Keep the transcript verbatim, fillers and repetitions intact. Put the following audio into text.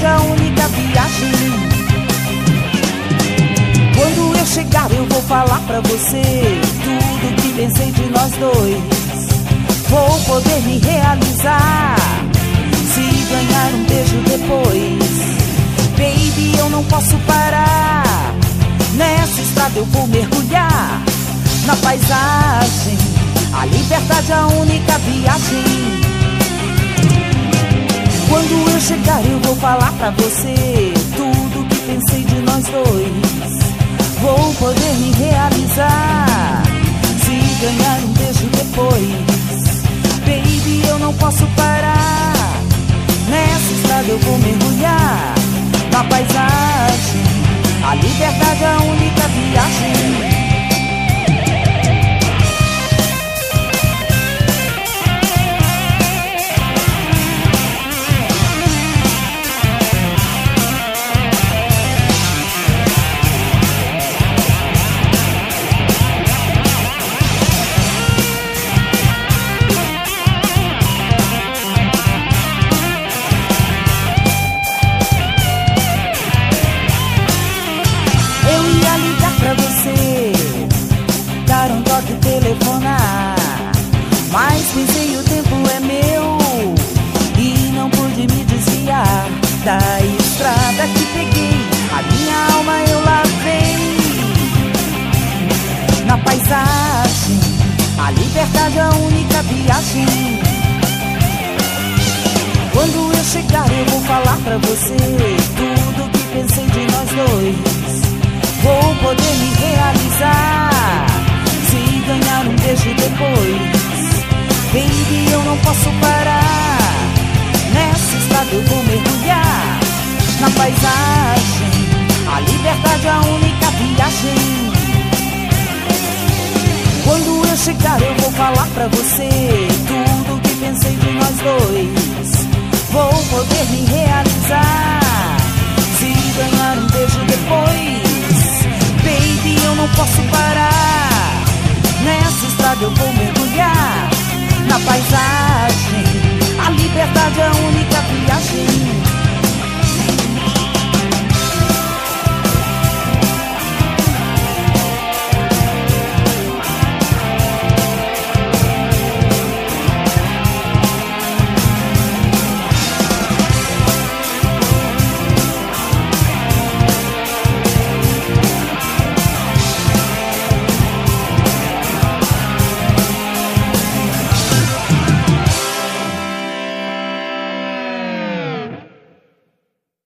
liberdade, a única viagem. Quando eu chegar eu vou falar pra você tudo que pensei de nós dois. Vou poder me realizar se ganhar um beijo depois. Baby, eu não posso parar. Nessa estrada eu vou mergulhar na paisagem. A liberdade, a única viagem. Quando eu chegar eu vou falar pra você tudo que pensei de nós dois. Vou poder me realizar se ganhar um beijo depois. Baby, eu não posso parar. Nessa estrada eu vou mergulhar na paisagem. A liberdade, a única viagem. Telefonar, mas pensei o tempo é meu e não pude me desviar da estrada que peguei. A minha alma eu lavei na paisagem. A liberdade, a única viagem. Quando eu chegar eu vou falar pra você tudo que pensei de nós dois. Vou poder me realizar se ganhar um beijo depois. Baby, eu não posso parar. Nessa estrada eu vou mergulhar na paisagem. A liberdade, a única viagem. Quando eu chegar eu vou falar pra você tudo que pensei de nós dois. Vou poder me realizar